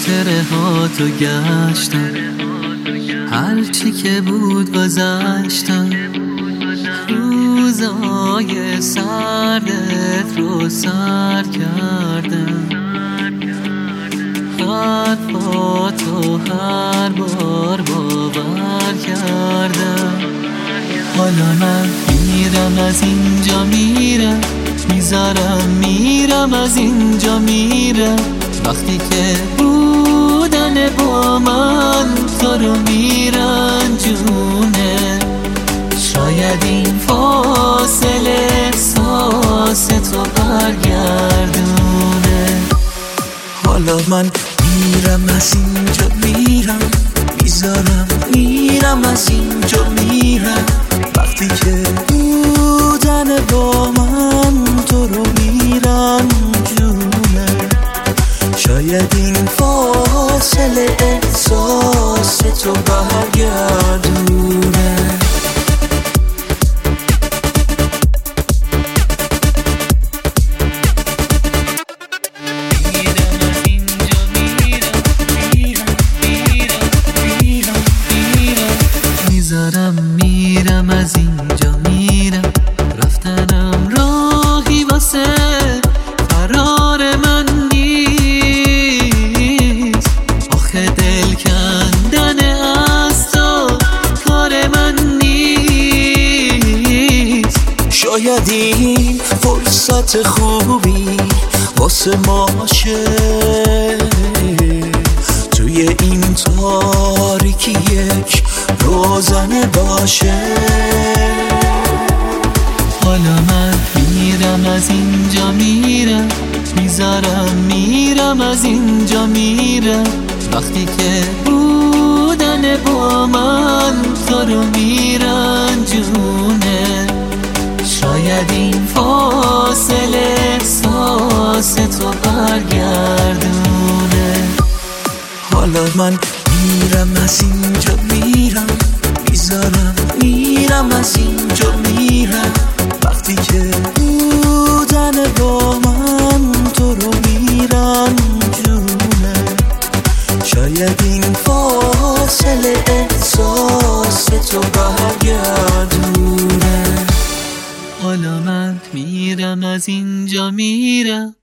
خاطره ها تو گشتم، هرچی که بود گذشتم، روزای سردت رو سر کردم، حرفاتو هر بار باور کردم. حالا من میرم از اینجا میرم، میرم از اینجا میرم، وقتی که بودن با من تو رو میرنجونه. شاید این فاصله احساس تو برگردونه. حالا من میرم از اینجا میرم، میرم از اینجا میرم، وقتی که بودن با من تو رو میرنجونه. شاید این فاصله احساس تو برگردونه. میرم از اینجا میرم، رفتنم راهی واسه قرار من نیست. آخه دل کندن از تو کار من نیست. شاید این فرصت خوبی واسه ماشه، توی این تاریکی یک روزنه باشه. حالا من میرم از اینجا میرم، میرم از اینجا میرم، وقتی که بودن با من تو رو میرنجونه. شاید این فاصله احساس تو برگردونه. حالا من میرم از اینجا میرم، میرم از اینجا میرم، وقتی که بودن با من تو رو میرنجونه. شاید این فاصله احساس تو برگردونه. حالا من میرم از اینجا میرم،